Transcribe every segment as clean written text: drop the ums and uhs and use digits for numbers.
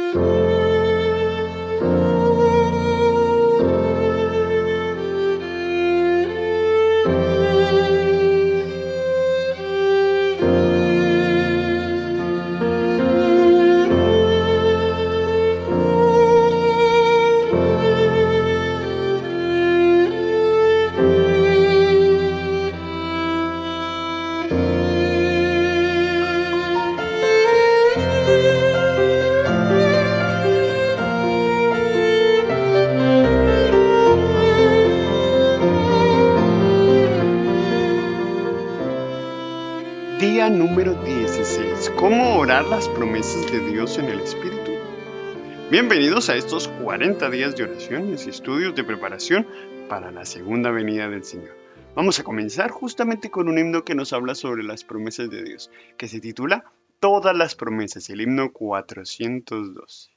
Día número 16. ¿Cómo orar las promesas de Dios en el Espíritu? Bienvenidos a estos 40 días de oraciones y estudios de preparación para la segunda venida del Señor. Vamos a comenzar justamente con un himno que nos habla sobre las promesas de Dios, que se titula Todas las promesas, el himno 412.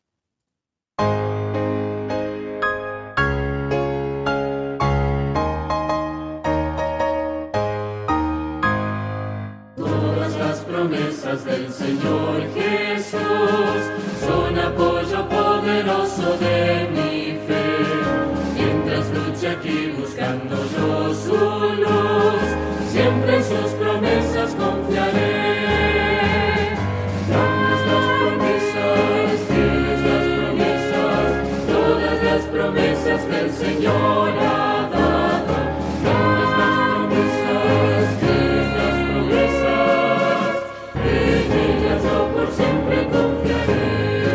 Promesas del Señor Jesús son apoyo poderoso de mi fe. Mientras luche aquí buscando yo su luz, siempre en sus promesas confiaré. Grandes las promesas, fieles las promesas, todas las promesas que el Señor ha dado. Grandes las promesas, fieles las promesas, en ellas yo por siempre confiaré.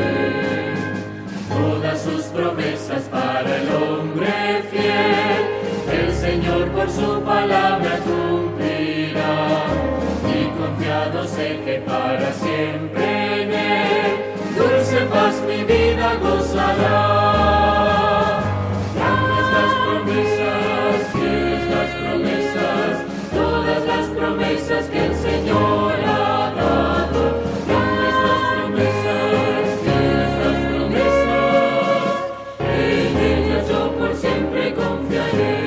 Todas sus promesas para el hombre fiel, el Señor por su palabra cumplirá. Y confiado sé que para siempre en Él, dulce paz mi vida gozará. Grandes las promesas, fieles las promesas, todas las promesas que el Señor ha dado. Grandes las promesas, fieles las promesas, en ellas yo por siempre confiaré.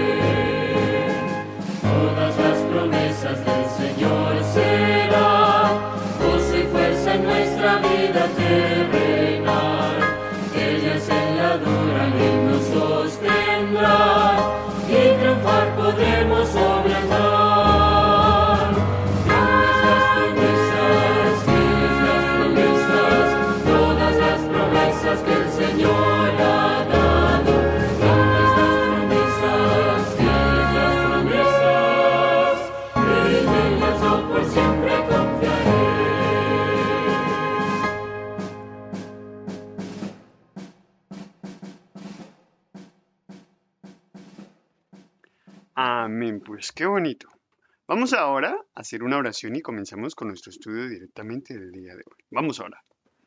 Todas las promesas del Señor serán gozo y fuerza en nuestra vida terrenal. Ellas en la dura ley nos sostendrán y triunfar podremos sobre el mal. Grandes las promesas, fieles las promesas, todas las promesas que el Señor ha dado. Grandes las promesas, fieles las promesas, en ellas yo por siempre confiaré. Amén, pues qué bonito. Vamos ahora a hacer una oración y comenzamos con nuestro estudio directamente del día de hoy. Vamos ahora.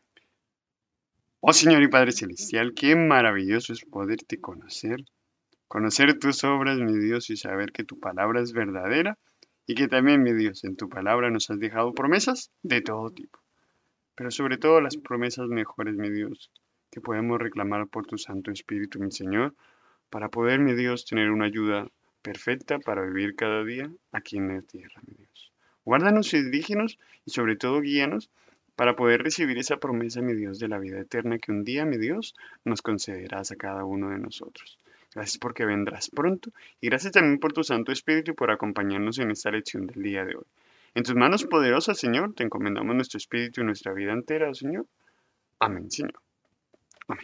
Oh Señor y Padre Celestial, qué maravilloso es poderte conocer. Conocer tus obras, mi Dios, y saber que tu palabra es verdadera y que también, mi Dios, en tu palabra nos has dejado promesas de todo tipo. Pero sobre todo las promesas mejores, mi Dios, que podemos reclamar por tu Santo Espíritu, mi Señor, para poder, mi Dios, tener una ayuda perfecta para vivir cada día aquí en la tierra, mi Dios. Guárdanos y dirígenos y sobre todo guíanos para poder recibir esa promesa, mi Dios, de la vida eterna que un día, mi Dios, nos concederás a cada uno de nosotros. Gracias porque vendrás pronto y gracias también por tu Santo Espíritu y por acompañarnos en esta lección del día de hoy. En tus manos poderosas, Señor, te encomendamos nuestro espíritu y nuestra vida entera, oh Señor. Amén, Señor. Amén.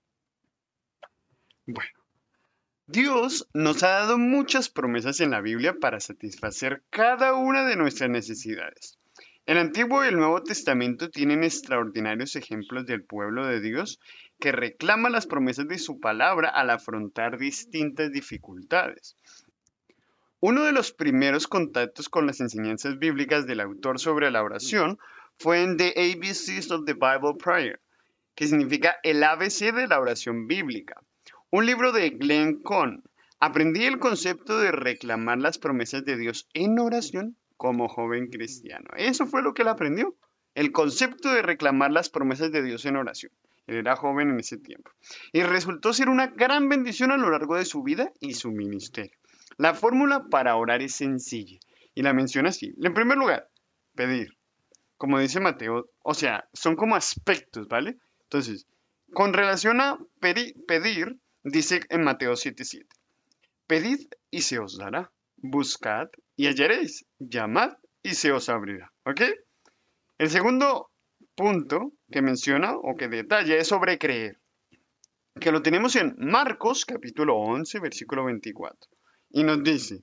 Bueno. Dios nos ha dado muchas promesas en la Biblia para satisfacer cada una de nuestras necesidades. El Antiguo y el Nuevo Testamento tienen extraordinarios ejemplos del pueblo de Dios que reclama las promesas de su palabra al afrontar distintas dificultades. Uno de los primeros contactos con las enseñanzas bíblicas del autor sobre la oración fue en The ABCs of the Bible Prayer, que significa el ABC de la oración bíblica. Un libro de Glenn Cohn. Aprendí el concepto de reclamar las promesas de Dios en oración como joven cristiano. Eso fue lo que él aprendió. El concepto de reclamar las promesas de Dios en oración. Él era joven en ese tiempo. Y resultó ser una gran bendición a lo largo de su vida y su ministerio. La fórmula para orar es sencilla. Y la menciona así. En primer lugar, pedir. Como dice Mateo, o sea, son como aspectos, ¿vale? Entonces, con relación a pedir, dice en Mateo 7:7, pedid y se os dará, buscad y hallaréis, llamad y se os abrirá. ¿Ok? El segundo punto que menciona o que detalla es sobre creer, que lo tenemos en Marcos capítulo 11, versículo 24. Y nos dice,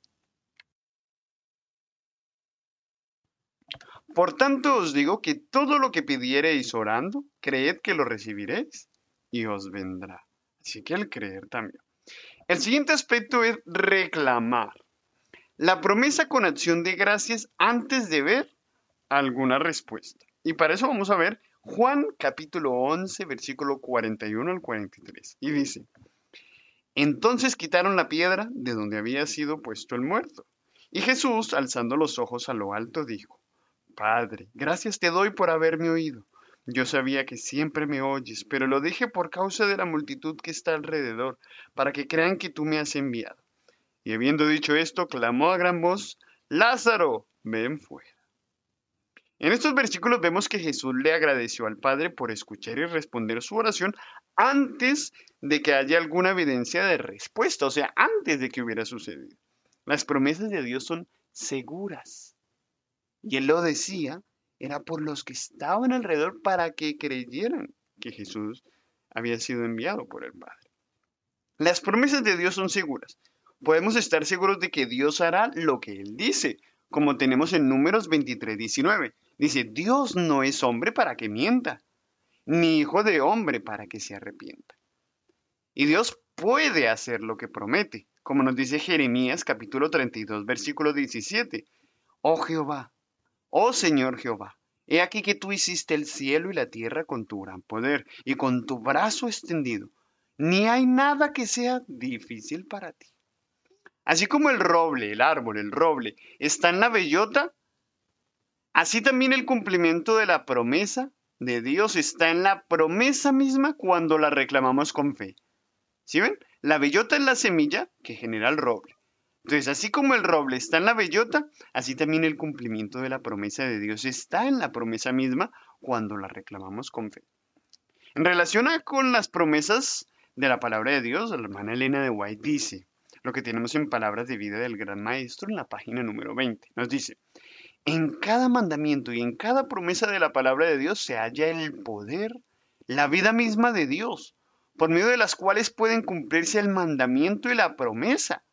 por tanto os digo que todo lo que pidiereis orando, creed que lo recibiréis y os vendrá. Así que el creer también. El siguiente aspecto es reclamar. La promesa con acción de gracias antes de ver alguna respuesta. Y para eso vamos a ver Juan capítulo 11, versículo 41 al 43. Y dice, entonces quitaron la piedra de donde había sido puesto el muerto. Y Jesús, alzando los ojos a lo alto, dijo, Padre, gracias te doy por haberme oído. Yo sabía que siempre me oyes, pero lo dije por causa de la multitud que está alrededor, para que crean que tú me has enviado. Y habiendo dicho esto, clamó a gran voz, Lázaro, ven fuera. En estos versículos vemos que Jesús le agradeció al Padre por escuchar y responder su oración antes de que haya alguna evidencia de respuesta, o sea, antes de que hubiera sucedido. Las promesas de Dios son seguras. Y él lo decía, era por los que estaban alrededor para que creyeran que Jesús había sido enviado por el Padre. Las promesas de Dios son seguras. Podemos estar seguros de que Dios hará lo que Él dice, como tenemos en Números 23:19. Dice, Dios no es hombre para que mienta, ni hijo de hombre para que se arrepienta. Y Dios puede hacer lo que promete, como nos dice Jeremías capítulo 32, versículo 17. Oh Jehová, oh Señor Jehová, he aquí que tú hiciste el cielo y la tierra con tu gran poder y con tu brazo extendido. Ni hay nada que sea difícil para ti. Así como el roble, el árbol, el roble, está en la bellota, así también el cumplimiento de la promesa de Dios está en la promesa misma cuando la reclamamos con fe. ¿Sí ven? La bellota es la semilla que genera el roble. Entonces, así como el roble está en la bellota, así también el cumplimiento de la promesa de Dios está en la promesa misma cuando la reclamamos con fe. En relación con las promesas de la palabra de Dios, la hermana Elena de White dice, lo que tenemos en Palabras de Vida del Gran Maestro en la página número 20. Nos dice, en cada mandamiento y en cada promesa de la palabra de Dios se halla el poder, la vida misma de Dios, por medio de las cuales pueden cumplirse el mandamiento y la promesa.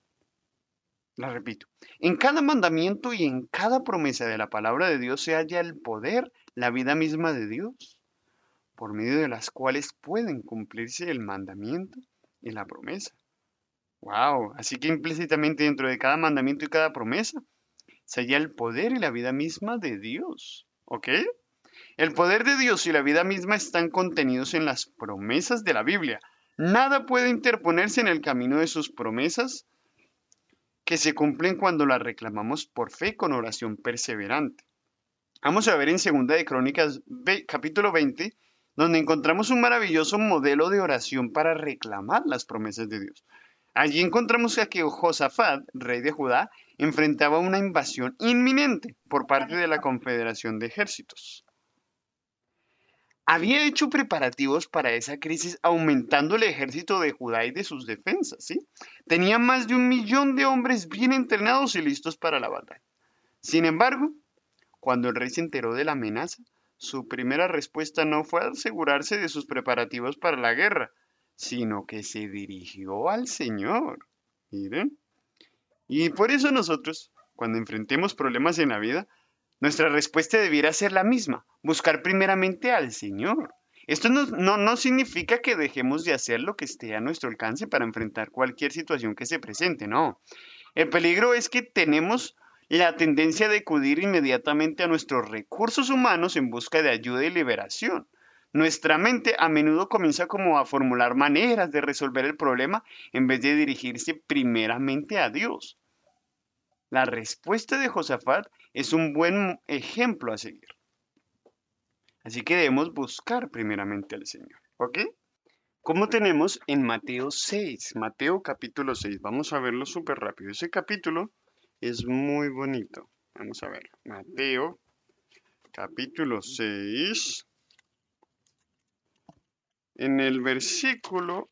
La repito, en cada mandamiento y en cada promesa de la palabra de Dios se halla el poder, la vida misma de Dios, por medio de las cuales pueden cumplirse el mandamiento y la promesa. Wow, así que implícitamente dentro de cada mandamiento y cada promesa se halla el poder y la vida misma de Dios. ¿Ok? El poder de Dios y la vida misma están contenidos en las promesas de la Biblia. Nada puede interponerse en el camino de sus promesas que se cumplen cuando las reclamamos por fe con oración perseverante. Vamos a ver en 2 de Crónicas capítulo 20, donde encontramos un maravilloso modelo de oración para reclamar las promesas de Dios. Allí encontramos a que Josafat, rey de Judá, enfrentaba una invasión inminente por parte de la Confederación de Ejércitos. Había hecho preparativos para esa crisis aumentando el ejército de Judá y de sus defensas, ¿sí? Tenía más de 1.000.000 de hombres bien entrenados y listos para la batalla. Sin embargo, cuando el rey se enteró de la amenaza, su primera respuesta no fue asegurarse de sus preparativos para la guerra, sino que se dirigió al Señor. Miren. Y por eso nosotros, cuando enfrentemos problemas en la vida, nuestra respuesta debiera ser la misma, buscar primeramente al Señor. Esto no significa que dejemos de hacer lo que esté a nuestro alcance para enfrentar cualquier situación que se presente, no. El peligro es que tenemos la tendencia de acudir inmediatamente a nuestros recursos humanos en busca de ayuda y liberación. Nuestra mente a menudo comienza como a formular maneras de resolver el problema en vez de dirigirse primeramente a Dios. La respuesta de Josafat es un buen ejemplo a seguir. Así que debemos buscar primeramente al Señor. ¿Ok? Como tenemos en Mateo 6, Mateo capítulo 6. Vamos a verlo súper rápido. Ese capítulo es muy bonito. Vamos a ver. Mateo capítulo 6. en el versículo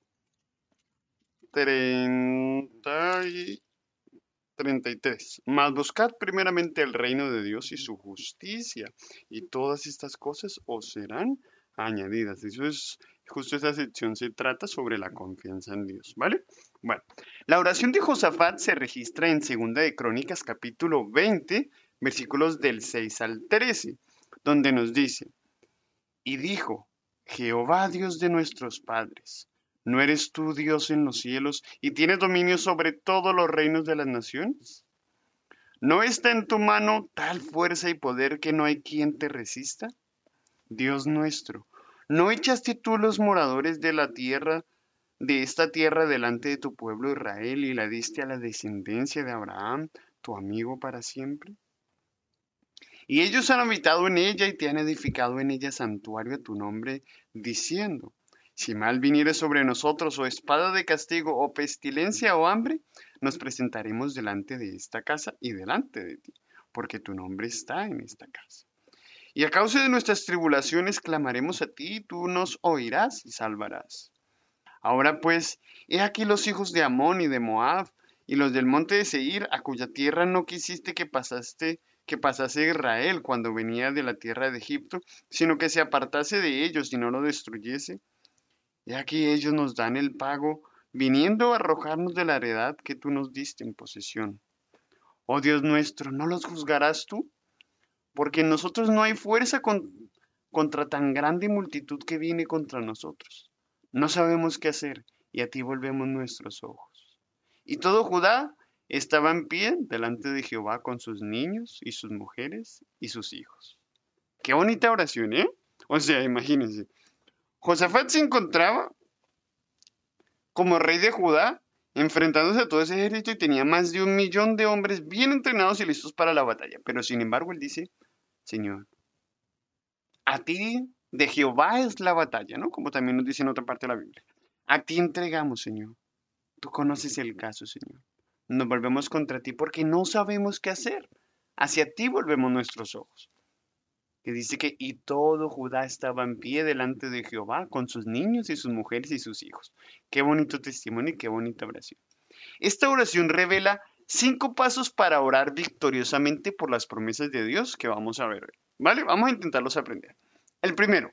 33. Mas buscad primeramente el reino de Dios y su justicia, y todas estas cosas os serán añadidas. Justo esa sección se trata sobre la confianza en Dios, ¿vale? Bueno, la oración de Josafat se registra en Segunda de Crónicas, capítulo 20, versículos del 6 al 13, donde nos dice, y dijo, Jehová Dios de nuestros padres, ¿no eres tú Dios en los cielos y tienes dominio sobre todos los reinos de las naciones? ¿No está en tu mano tal fuerza y poder que no hay quien te resista? Dios nuestro, ¿no echaste tú los moradores de la tierra, de esta tierra delante de tu pueblo Israel y la diste a la descendencia de Abraham, tu amigo para siempre? Y ellos han habitado en ella y te han edificado en ella santuario a tu nombre, diciendo, si mal viniere sobre nosotros o espada de castigo o pestilencia o hambre, nos presentaremos delante de esta casa y delante de ti, porque tu nombre está en esta casa. Y a causa de nuestras tribulaciones clamaremos a ti, y tú nos oirás y salvarás. Ahora pues, he aquí los hijos de Amón y de Moab, y los del monte de Seir, a cuya tierra no quisiste que pasase Israel cuando venía de la tierra de Egipto, sino que se apartase de ellos y no lo destruyese. Y aquí ellos nos dan el pago, viniendo a arrojarnos de la heredad que tú nos diste en posesión. Oh Dios nuestro, ¿no los juzgarás tú? Porque en nosotros no hay fuerza contra tan grande multitud que viene contra nosotros. No sabemos qué hacer, y a ti volvemos nuestros ojos. Y todo Judá estaba en pie delante de Jehová con sus niños y sus mujeres y sus hijos. Qué bonita oración, ¿eh? O sea, imagínense. Josafat se encontraba como rey de Judá, enfrentándose a todo ese ejército y tenía más de 1 millón de hombres bien entrenados y listos para la batalla. Pero sin embargo, él dice, Señor, a ti de Jehová es la batalla, ¿no? Como también nos dice en otra parte de la Biblia. A ti entregamos, Señor. Tú conoces el caso, Señor. Nos volvemos contra ti porque no sabemos qué hacer. Hacia ti volvemos nuestros ojos. Que dice que y todo Judá estaba en pie delante de Jehová con sus niños y sus mujeres y sus hijos. Qué bonito testimonio y qué bonita oración. Esta oración revela 5 pasos para orar victoriosamente por las promesas de Dios que vamos a ver hoy. ¿Vale? Vamos a intentarlos aprender. El primero.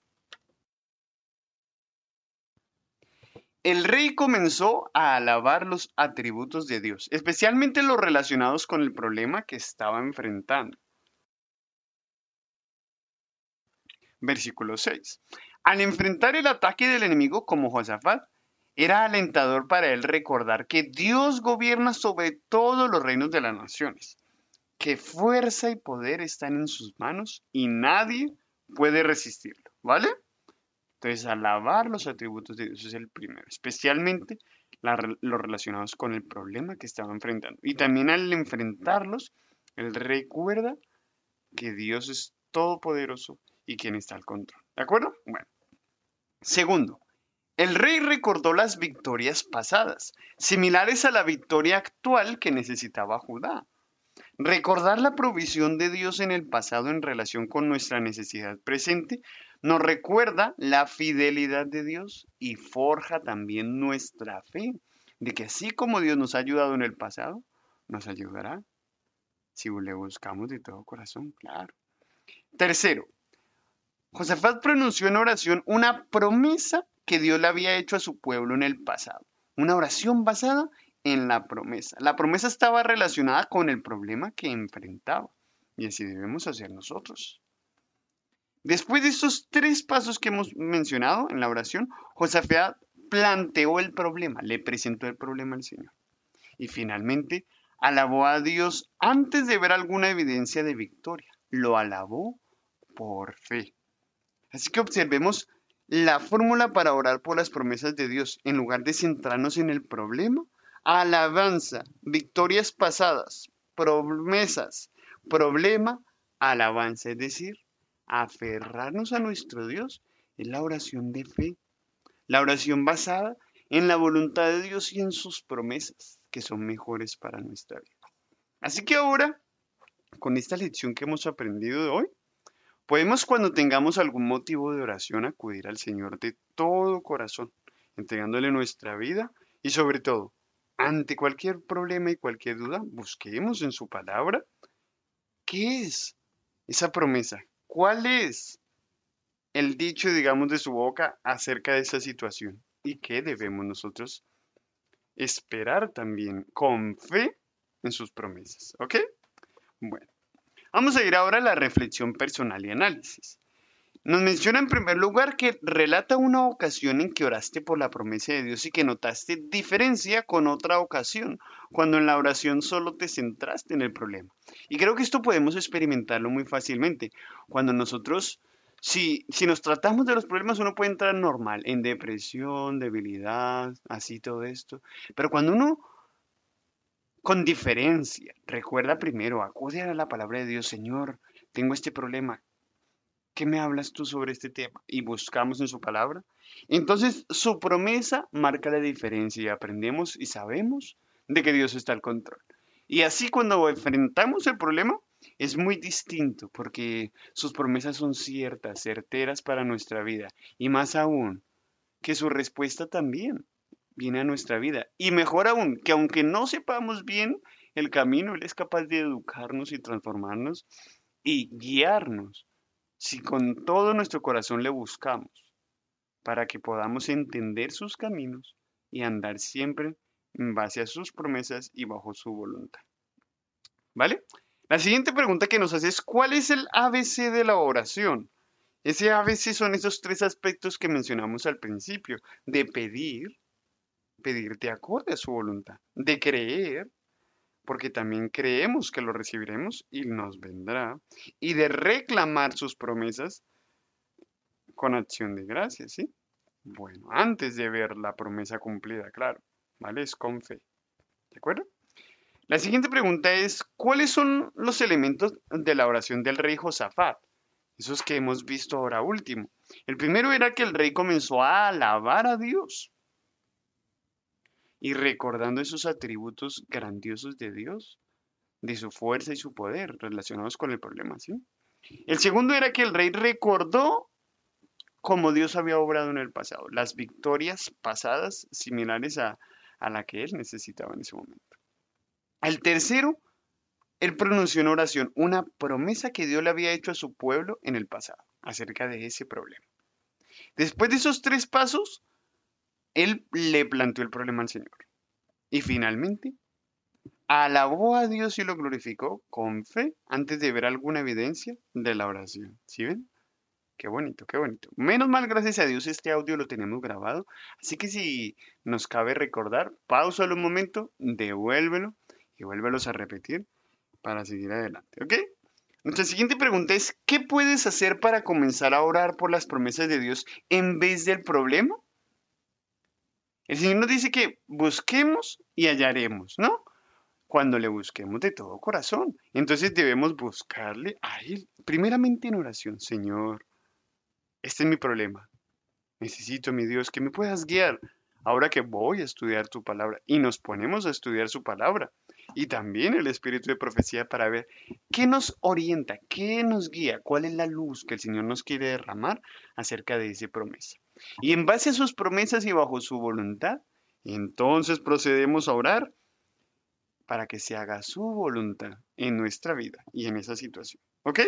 El rey comenzó a alabar los atributos de Dios, especialmente los relacionados con el problema que estaba enfrentando. Versículo 6. Al enfrentar el ataque del enemigo como Josafat, era alentador para él recordar que Dios gobierna sobre todos los reinos de las naciones, que fuerza y poder están en sus manos y nadie puede resistirlo, ¿vale? Entonces, alabar los atributos de Dios es el primero, especialmente los relacionados con el problema que estaba enfrentando. Y también al enfrentarlos, él recuerda que Dios es todopoderoso y quien está al control. ¿De acuerdo? Bueno. Segundo, el rey recordó las victorias pasadas, similares a la victoria actual que necesitaba Judá. Recordar la provisión de Dios en el pasado en relación con nuestra necesidad presente nos recuerda la fidelidad de Dios y forja también nuestra fe de que así como Dios nos ha ayudado en el pasado, nos ayudará si le buscamos de todo corazón, claro. Tercero, Josafat pronunció en oración una promesa que Dios le había hecho a su pueblo en el pasado. Una oración basada en la promesa. La promesa estaba relacionada con el problema que enfrentaba. Y así debemos hacer nosotros. Después de estos 3 pasos que hemos mencionado en la oración, Josafat planteó el problema, le presentó el problema al Señor. Y finalmente alabó a Dios antes de ver alguna evidencia de victoria. Lo alabó por fe. Así que observemos la fórmula para orar por las promesas de Dios. En lugar de centrarnos en el problema, alabanza, victorias pasadas, promesas, problema, alabanza. Es decir, aferrarnos a nuestro Dios es la oración de fe. La oración basada en la voluntad de Dios y en sus promesas, que son mejores para nuestra vida. Así que ahora, con esta lección que hemos aprendido de hoy, Podemos, cuando tengamos algún motivo de oración, acudir al Señor de todo corazón, entregándole nuestra vida y sobre todo, ante cualquier problema y cualquier duda, busquemos en su palabra qué es esa promesa, cuál es el dicho, digamos, de su boca acerca de esa situación y qué debemos nosotros esperar también con fe en sus promesas. ¿Ok? Bueno, vamos a ir ahora a la reflexión personal y análisis. Nos menciona en primer lugar que relata una ocasión en que oraste por la promesa de Dios y que notaste diferencia con otra ocasión, cuando en la oración solo te centraste en el problema. Y creo que esto podemos experimentarlo muy fácilmente. Cuando nosotros, si nos tratamos de los problemas, uno puede entrar normal, en depresión, debilidad, así todo esto. Pero cuando uno, con diferencia, recuerda primero, acude a la palabra de Dios, Señor, tengo este problema. ¿Qué me hablas tú sobre este tema? Y buscamos en su palabra. Entonces, su promesa marca la diferencia y aprendemos y sabemos de que Dios está al control. Y así cuando enfrentamos el problema, es muy distinto porque sus promesas son ciertas, certeras para nuestra vida. Y más aún, que su respuesta también viene a nuestra vida. Y mejor aún, que aunque no sepamos bien el camino, Él es capaz de educarnos y transformarnos y guiarnos si con todo nuestro corazón le buscamos, para que podamos entender sus caminos y andar siempre en base a sus promesas y bajo su voluntad. ¿Vale? La siguiente pregunta que nos hace es, ¿cuál es el ABC de la oración? Ese ABC son esos tres aspectos que mencionamos al principio, de pedir de acorde a su voluntad, de creer, porque también creemos que lo recibiremos y nos vendrá, y de reclamar sus promesas con acción de gracias, ¿sí? Bueno, antes de ver la promesa cumplida, claro, ¿vale? Es con fe, ¿de acuerdo? La siguiente pregunta es, ¿cuáles son los elementos de la oración del rey Josafat? Esos que hemos visto ahora último. El primero era que el rey comenzó a alabar a Dios y recordando esos atributos grandiosos de Dios, de su fuerza y su poder relacionados con el problema, ¿sí? El segundo era que el rey recordó como Dios había obrado en el pasado, las victorias pasadas similares a la que él necesitaba en ese momento. El tercero, él pronunció una oración, una promesa que Dios le había hecho a su pueblo en el pasado acerca de ese problema. Después de esos tres pasos, él le planteó el problema al Señor. Y finalmente, alabó a Dios y lo glorificó con fe antes de ver alguna evidencia de la oración. ¿Sí ven? Qué bonito, qué bonito. Menos mal, gracias a Dios, este audio lo tenemos grabado. Así que si nos cabe recordar, pausalo un momento, devuélvelo y vuélvelos a repetir para seguir adelante, ¿ok? Nuestra siguiente pregunta es, ¿qué puedes hacer para comenzar a orar por las promesas de Dios en vez del problema? El Señor nos dice que busquemos y hallaremos, ¿no? Cuando le busquemos de todo corazón. Entonces debemos buscarle a Él, primeramente en oración. Señor, este es mi problema. Necesito, mi Dios, que me puedas guiar ahora que voy a estudiar tu palabra. Y nos ponemos a estudiar su palabra. Y también el espíritu de profecía para ver qué nos orienta, qué nos guía, cuál es la luz que el Señor nos quiere derramar acerca de esa promesa. Y en base a sus promesas y bajo su voluntad, entonces procedemos a orar para que se haga su voluntad en nuestra vida y en esa situación. ¿Ok?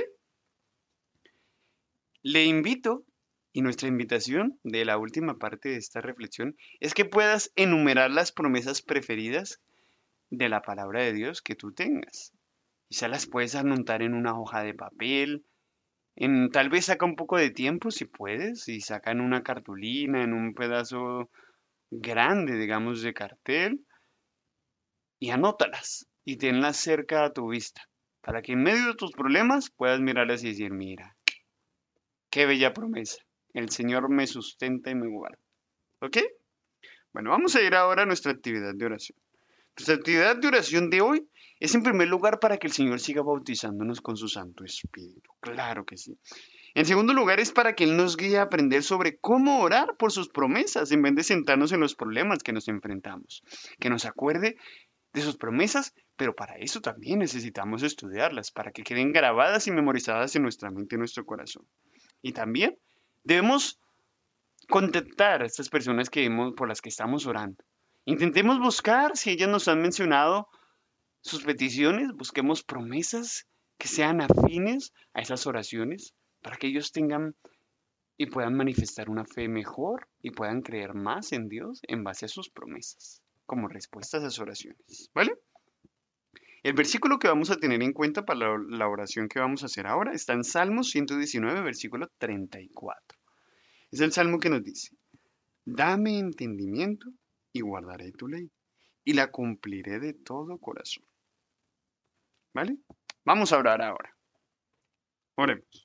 Le invito, y nuestra invitación de la última parte de esta reflexión, es que puedas enumerar las promesas preferidas de la palabra de Dios que tú tengas. Quizá las puedes anotar en una hoja de papel, tal vez saca un poco de tiempo si puedes, y saca en una cartulina, en un pedazo grande, digamos, de cartel, y anótalas y tenlas cerca a tu vista, para que en medio de tus problemas puedas mirarlas y decir, mira, qué bella promesa. El Señor me sustenta y me guarda. ¿Ok? Bueno, vamos a ir ahora a nuestra actividad de oración. Nuestra actividad de oración de hoy es en primer lugar para que el Señor siga bautizándonos con su Santo Espíritu. Claro que sí. En segundo lugar es para que Él nos guíe a aprender sobre cómo orar por sus promesas en vez de sentarnos en los problemas que nos enfrentamos. Que nos acuerde de sus promesas, pero para eso también necesitamos estudiarlas, para que queden grabadas y memorizadas en nuestra mente y nuestro corazón. Y también debemos contactar a estas personas por las que estamos orando. Intentemos buscar, si ellas nos han mencionado sus peticiones, busquemos promesas que sean afines a esas oraciones para que ellos tengan y puedan manifestar una fe mejor y puedan creer más en Dios en base a sus promesas, como respuesta a esas oraciones. ¿Vale? El versículo que vamos a tener en cuenta para la oración que vamos a hacer ahora está en Salmos 119, versículo 34. Es el salmo que nos dice: dame entendimiento y guardaré tu ley, y la cumpliré de todo corazón. ¿Vale? Vamos a orar ahora. Oremos.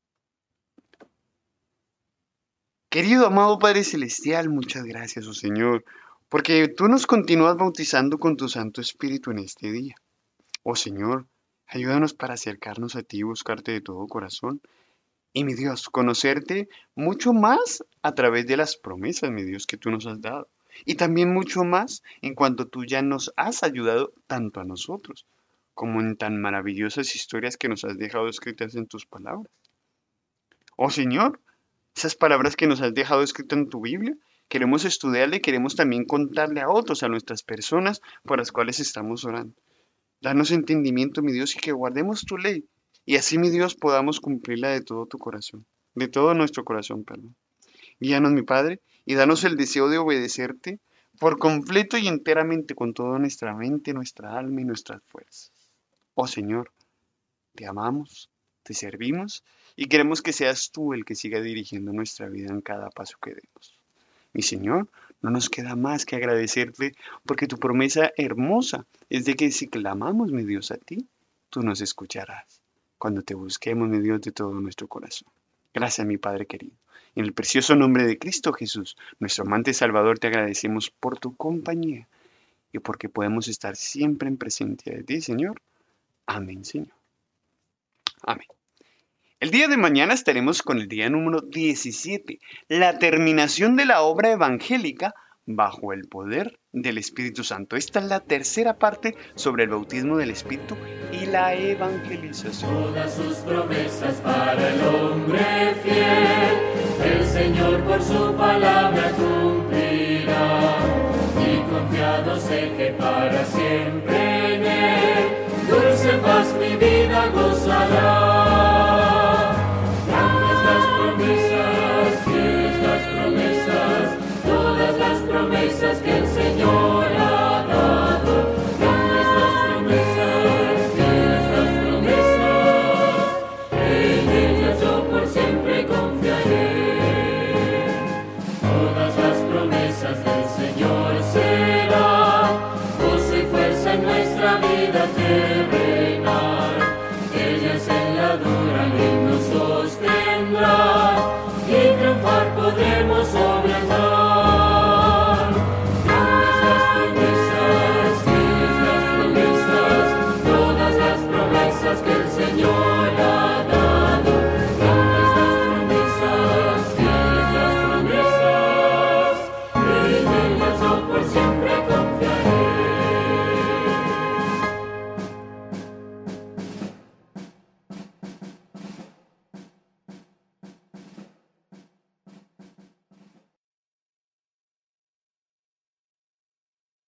Querido amado Padre Celestial, muchas gracias, oh Señor, porque tú nos continúas bautizando con tu Santo Espíritu en este día. Oh Señor, ayúdanos para acercarnos a ti y buscarte de todo corazón. Y mi Dios, conocerte mucho más a través de las promesas, mi Dios, que tú nos has dado. Y también mucho más en cuanto tú ya nos has ayudado tanto a nosotros, como en tan maravillosas historias que nos has dejado escritas en tus palabras. Oh Señor, esas palabras que nos has dejado escritas en tu Biblia, queremos estudiarle y queremos también contarle a otros, a nuestras personas por las cuales estamos orando. Danos entendimiento, mi Dios, y que guardemos tu ley. Y así, mi Dios, podamos cumplirla de todo tu corazón, de todo nuestro corazón, perdón. Guíanos, mi Padre, y danos el deseo de obedecerte por completo y enteramente con toda nuestra mente, nuestra alma y nuestras fuerzas. Oh Señor, te amamos, te servimos y queremos que seas tú el que siga dirigiendo nuestra vida en cada paso que demos. Mi Señor, no nos queda más que agradecerte porque tu promesa hermosa es de que si clamamos, mi Dios, a ti, tú nos escucharás cuando te busquemos, mi Dios, de todo nuestro corazón. Gracias, mi Padre querido. En el precioso nombre de Cristo Jesús, nuestro amante Salvador, te agradecemos por tu compañía y porque podemos estar siempre en presencia de ti, Señor. Amén, Señor. Amén. El día de mañana estaremos con el día número 17, la terminación de la obra evangélica bajo el poder del Espíritu Santo. Esta es la tercera parte sobre el bautismo del Espíritu y la evangelización. Todas sus promesas para el hombre fiel, el Señor por su palabra cumplirá. Y confiado sé que para siempre en Él, dulce paz mi vida gozará. Grandes las promesas, fieles las promesas, todas las promesas que el Señor ha dado. Grandes las promesas, fieles las promesas, en ellas yo por siempre confiaré. Todas las promesas del Señor serán gozo y fuerza en nuestra vida terrenal. Ellas en la dura ley nos sostendrán y triunfar podremos hoy.